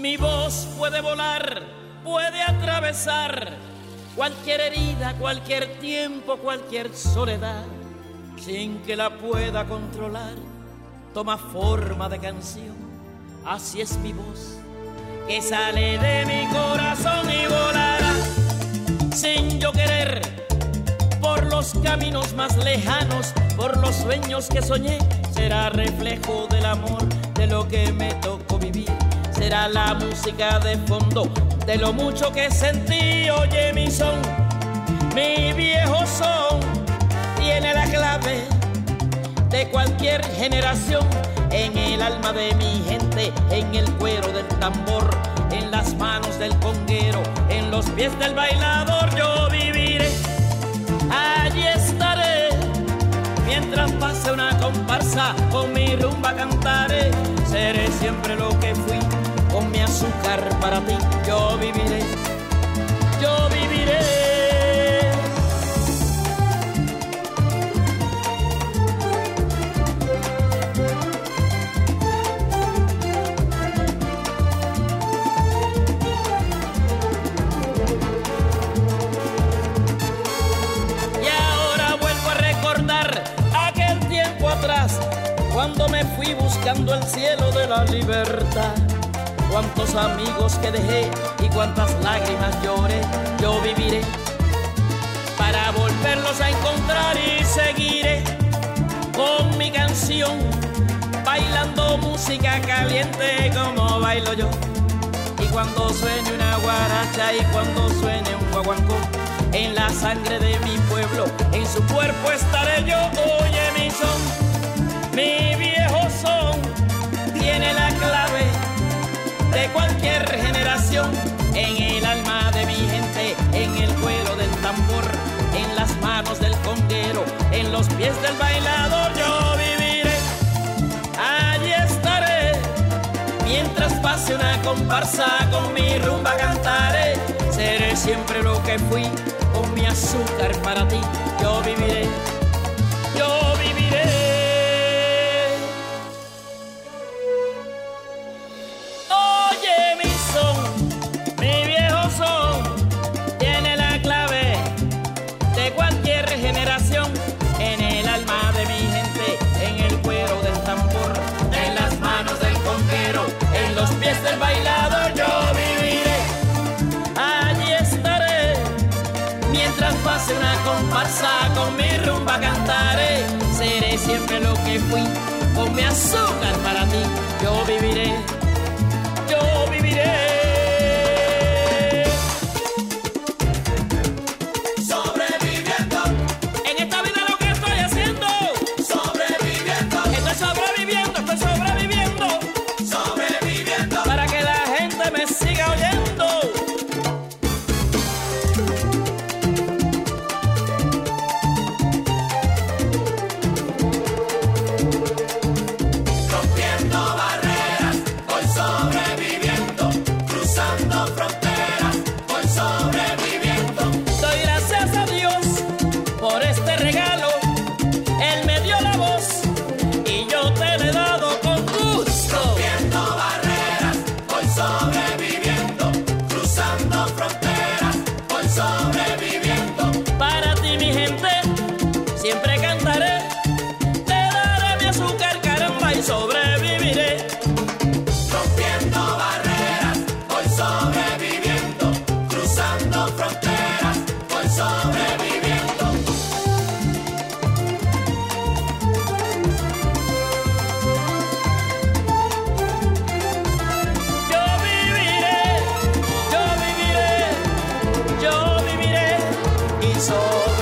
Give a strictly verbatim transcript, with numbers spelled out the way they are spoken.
Mi voz puede volar, puede atravesar cualquier herida, cualquier tiempo, cualquier soledad, sin que la pueda controlar. Toma forma de canción, así es mi voz, que sale de mi corazón y volará, sin yo querer, por los caminos más lejanos, por los sueños que soñé. Será reflejo del amor, de lo que me tocó vivir. Será la música de fondo, de lo mucho que sentí. Oye mi son, mi viejo son, tiene la clave de cualquier generación. En el alma de mi gente, en el cuero del tambor, en las manos del conguero, en los pies del bailador. Yo viviré, allí estaré, mientras pase una comparsa, con mi rumba cantaré. Seré siempre lo que fui, con mi azúcar para ti. Yo viviré, yo viviré. Cuando me fui buscando el cielo de la libertad, cuántos amigos que dejé y cuántas lágrimas lloré. Yo viviré para volverlos a encontrar y seguiré con mi canción, bailando música caliente como bailo yo. Y cuando suene una guaracha y cuando suene un guaguancó, en la sangre de mi pueblo, en su cuerpo estaré yo. Oye mi son, mi viejo son, tiene la clave de cualquier generación. En el alma de mi gente, en el cuero del tambor, en las manos del conguero, en los pies del bailador. Yo viviré, allí estaré, mientras pase una comparsa, con mi rumba cantaré. Seré siempre lo que fui, con mi azúcar para ti. Yo viviré, yo viviré. Generación, en el alma de mi gente, en el cuero del tambor, en las manos del conguero, en los pies del bailador. Yo viviré, allí estaré, mientras pase una comparsa, con mi rumba cantaré. Seré siempre lo que fui, con mi azúcar para ti. Yo viviré, yo viviré. Siempre cantaré, te daré mi azúcar, caramba, y sobreviviré. Rompiendo barreras, voy sobreviviendo. Cruzando fronteras, voy sobreviviendo. Yo viviré, yo viviré, yo viviré y sobreviviré.